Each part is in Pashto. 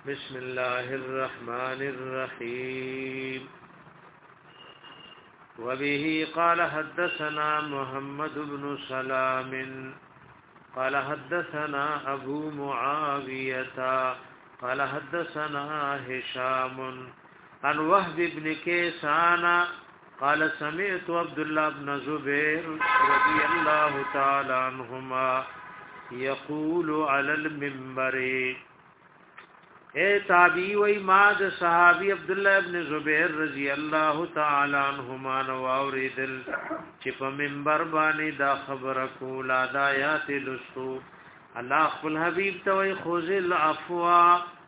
بسم الله الرحمن الرحيم وبه قال حدثنا محمد بن سلام قال حدثنا أبو معاوية قال حدثنا هشام عن وهب بن كيسان قال سمعت عبد الله بن زبير رضي الله تعالى عنهما يقول على المنبر اے تابعی وی ما د صحابی عبد الله ابن زبیر رضی الله تعالی عنهما نو اوریدل چې په منبر باندې دا خبره کوله د آیات لستو الله خپل حبیب ته وی خذل عفوا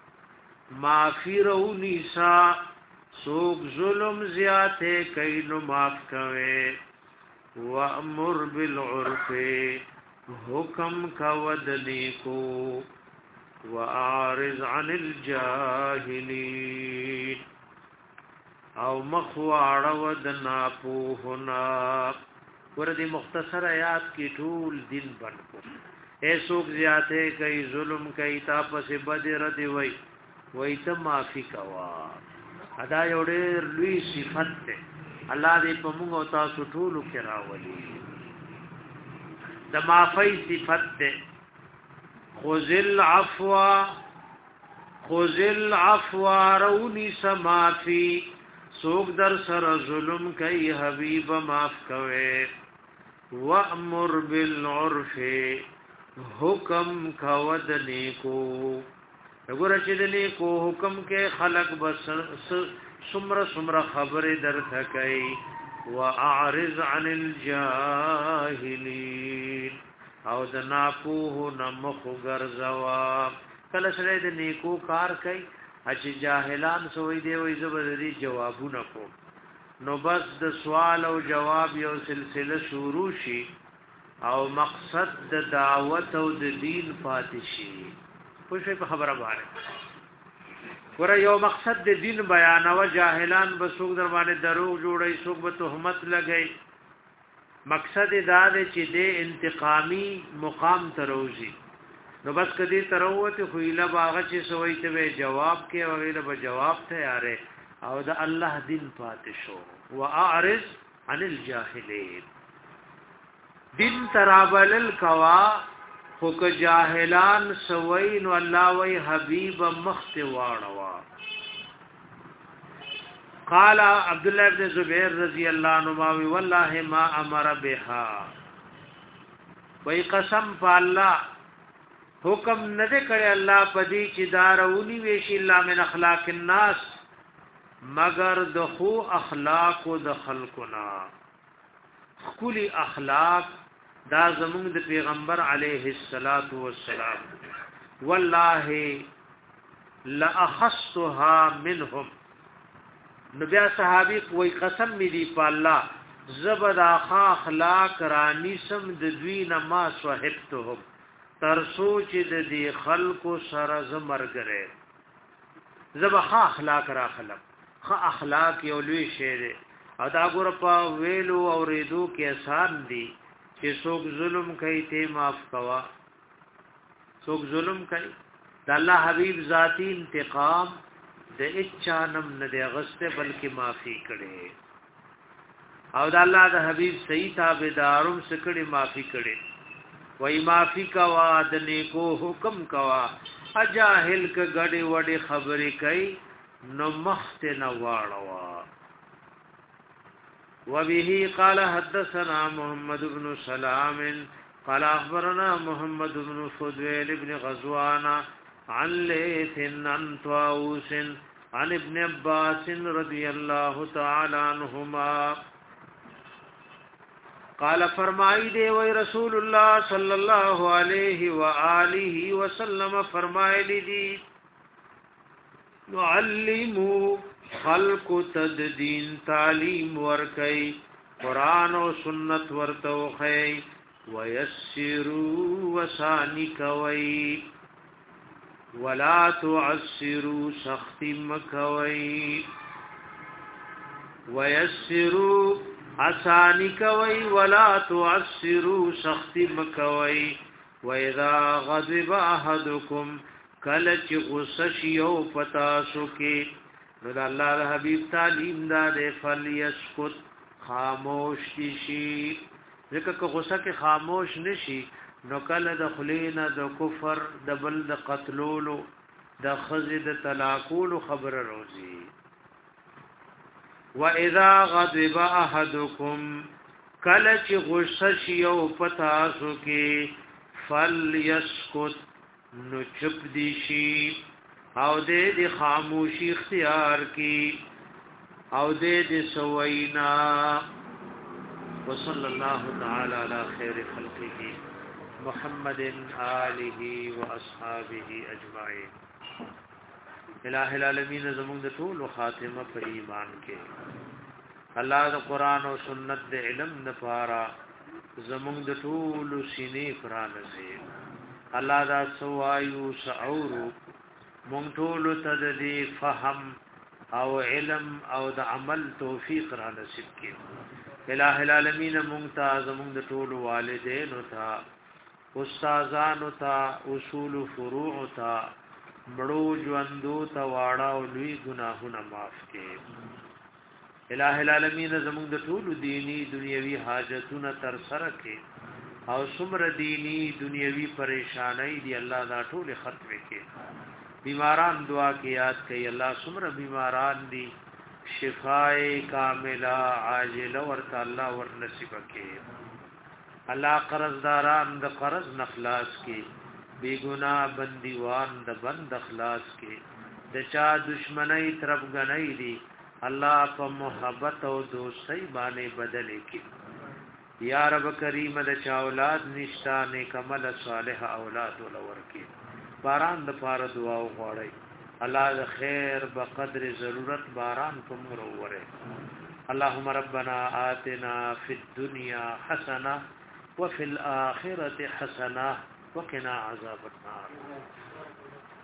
معفرو نساء سوق ظلم زیاته کینو معاف کوي وامر بالعرف حکم کودنی کو وَأَعْرِضْ عَنِ الْجَاهِلِينَ او مخواړه ودنا پوهنا ورته مختصر آیات کی ټول دین بنکو ایسوک زیاته کوي ظلم کوي تاسو بدر دی وای ته معافي کوا ادا یو ډېر لوی صفت ده الله دې په موږ او تاسو ټول کې راولي د معافي صفت ده خذ العفو رونی سمافی سوک در سر ظلم کئی حبیب معاف کوئے وَأْمُرْ بِالْعُرْفِ حکم کود نیکو اگر چید نیکو حکم کے خلق بس سمر خبر در تھکئی وَأَعْرِضْ عَنِ الْجَاهِلِينَ او د ناپوه نمخ ګرځوا کله سره د نیکو کار کوي چې جاهلان سوې دی وې زبردي جوابونه کو نو بس د سوال او جواب یو سلسله شروع شي او مقصد د دعوت او د دین فاتشي خو شي په خبره باندې ور یو مقصد د دین بیان او جاهلان بسوک در باندې دروغ جوړي سوک به تهمت لګي مقصد دا دی چې د انتقامی مقام تروزی نو بس کدی تروت خو اله باغ چې سوې ته جواب کې او اله به جواب تیارې او د الله دین پاتې شو واعرض عن الجاهلین دین ترابل الکوا خو که جاهلان سوې نو الله وی حبیب مخت واړوا قال عبد الله بن زبير رضي الله عنه والله ما امر بها وای قسم بالله حکم نه کړي الله پدې چې دارونی ویشي الله من اخلاق الناس مگر د خو اخلاق او د خلقنا خولي اخلاق دا زموږ د پیغمبر علیه الصلاۃ والسلام والله لا اخصها منهم نو بیا صحابي کوئی قسم می دی په الله زبد اخا اخلاق رانی سم د دوی نه ما صحبتهم تر سوچ د دې خلکو سره زمرګره زبخا اخلاق را خلق خ اخلاق یو لوی شی دی او دا ګور په ویلو او ریدو کې آسان دي چې څوک ظلم کوي ته معاف کوا څوک ظلم کوي د الله حبيب ذاتی انتقام د اچانم نه دی غسته بلکې معافي کړي او د الله د حبيب صحیح تابعداروم سکړي معافي کړي وای معافي کوا د نیکو حکم کوا اجاهل ک غړي وړي خبرې کوي نو مخت نه واړوا وبه قال حدثنا محمد بن سلام قال اخبرنا محمد بن فضيل بن غزوان عن ليث عن طاووس عن ابن عباس رضي الله تعالى عنهما قال فرمائی دے وی رسول اللہ صلی اللہ علیہ وآلہ وسلم فرمائی دی نعلمو خلق تددین تعلیم ورکی قرآن و سنت ورتوخی ویسرو وسانی کوئی ولا تعسروا سختی مکوئی ویسروا اسانی کوي ولا تعسروا سختی مکوي واذا غضب احدكم کله چې غصه شي او پتا سو کې نو د الله د حبيب تعلیم دا د فلیسکت خاموش شي ځکه که غصه کې خاموش نشي نو کله د خلینا د کفر د بل د قتلولو د خزې د طلاقولو خبر روزي واذا غضب احدكم کله چې غصه شي او پتا سو کې فلیسکت نو چپ دی شي او دې خاموشي اختیار کی او دې سوینا وصلی الله تعالی علی خیر خلقه محمد آله واصحابہ اجمعین الہ العالمین زمون د ټول خاتمه په ایمان کې الله د قران او سنت د علم د پاره زمون د ټول سینې پرانځي الله دا سوایو شعور مونږ ټول ته د فهم او علم او د عمل توفیق را نصیب کړي الہ العالمین مونږ ته زمونږ د ټول والدین او ته استادان او ته اصول فروع او ته مړو ژوندو ته واړه او لوی ګناهونه معاف کړي الہ العالمین زمونږ د ټول دینی دنیوي حاجتونه تر سره کړي او څومره دینی دنیوي پریشانای دی الله دا ټول ختم کړي بیماران دعا کی یاد کئی اللہ سمر بیماران دی شفاء کاملہ عاجل ورطا اللہ ور نصیب کی اللہ قرض داران د قرض نخلاص کی بی گناہ بندیوان د بند اخلاص کی د چا دشمنی طرف گنئی دی اللہ پا محبت او دوستی بانے بدلے کی یا رب کریم د چا اولاد نشتا نیک عمل صالح اولاد ولور کی باران د پاره دعا وغواړي الله د خیر بقدر ضرورت باران کوم وروره اللهم ربنا آتنا في الدنيا حسنه وفي الاخره حسنه وقنا عذاب النار